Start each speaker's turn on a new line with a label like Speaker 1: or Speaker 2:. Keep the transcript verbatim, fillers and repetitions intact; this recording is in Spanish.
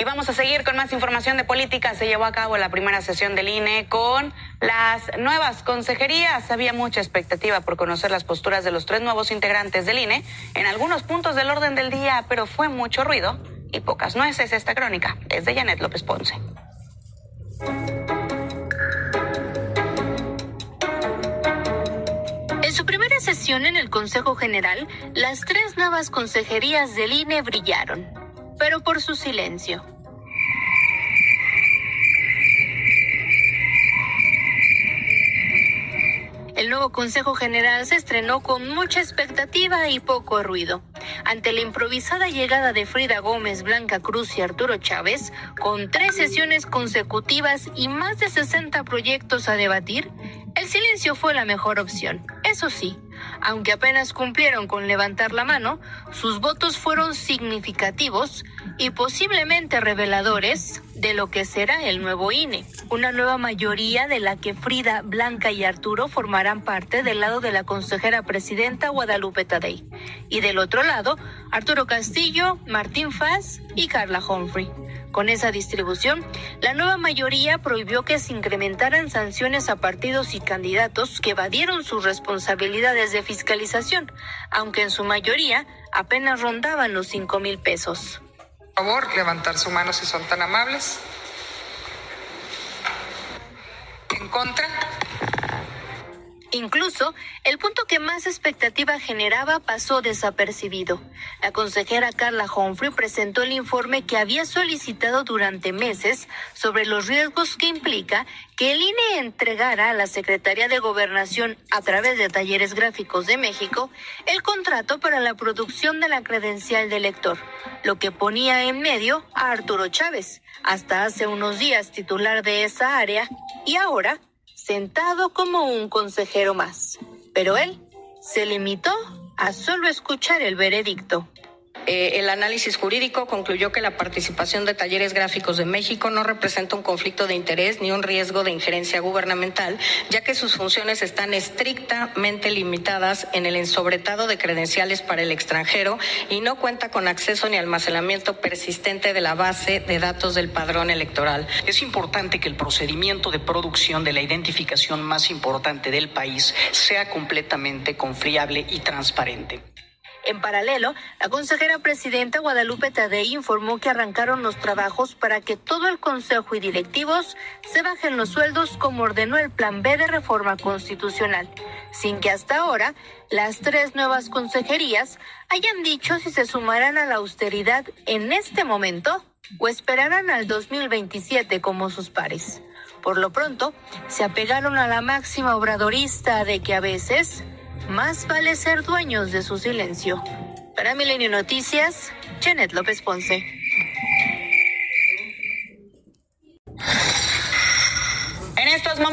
Speaker 1: Y vamos a seguir con más información de política. Se llevó a cabo la primera sesión del I N E con las nuevas consejerías. Había mucha expectativa por conocer las posturas de los tres nuevos integrantes del I N E en algunos puntos del orden del día, pero fue mucho ruido y pocas nueces. Esta crónica es de Janet López Ponce.
Speaker 2: En su primera sesión en el Consejo General, las tres nuevas consejerías del I N E brillaron, pero por su silencio. El nuevo Consejo General se estrenó con mucha expectativa y poco ruido. Ante la improvisada llegada de Frida Gómez, Blanca Cruz y Arturo Chávez, con tres sesiones consecutivas y más de sesenta proyectos a debatir, el silencio fue la mejor opción. Eso sí, aunque apenas cumplieron con levantar la mano, sus votos fueron significativos y posiblemente reveladores de lo que será el nuevo I N E. Una nueva mayoría de la que Frida, Blanca y Arturo formarán parte del lado de la consejera presidenta Guadalupe Tadei. Y del otro lado, Arturo Castillo, Martín Faz y Carla Humphrey. Con esa distribución, la nueva mayoría prohibió que se incrementaran sanciones a partidos y candidatos que evadieron sus responsabilidades de fiscalización, aunque en su mayoría apenas rondaban los cinco mil pesos.
Speaker 3: Por favor, levantar su mano si son tan amables. ¿En contra?
Speaker 2: Incluso, el punto que más expectativa generaba pasó desapercibido. La consejera Carla Humphrey presentó el informe que había solicitado durante meses sobre los riesgos que implica que el I N E entregara a la Secretaría de Gobernación, a través de Talleres Gráficos de México, el contrato para la producción de la credencial de elector, lo que ponía en medio a Arturo Chávez, hasta hace unos días titular de esa área, y ahora sentado como un consejero más. Pero él se limitó a solo escuchar el veredicto.
Speaker 4: Eh, el análisis jurídico concluyó que la participación de Talleres Gráficos de México no representa un conflicto de interés ni un riesgo de injerencia gubernamental, ya que sus funciones están estrictamente limitadas en el ensobretado de credenciales para el extranjero y no cuenta con acceso ni almacenamiento persistente de la base de datos del padrón electoral.
Speaker 5: Es importante que el procedimiento de producción de la identificación más importante del país sea completamente confiable y transparente.
Speaker 2: En paralelo, la consejera presidenta Guadalupe Tadei informó que arrancaron los trabajos para que todo el consejo y directivos se bajen los sueldos como ordenó el Plan B de reforma constitucional, sin que hasta ahora las tres nuevas consejerías hayan dicho si se sumarán a la austeridad en este momento o esperarán al dos mil veintisiete como sus pares. Por lo pronto, se apegaron a la máxima obradorista de que a veces más vale ser dueños de su silencio. Para Milenio Noticias, Janet López Ponce.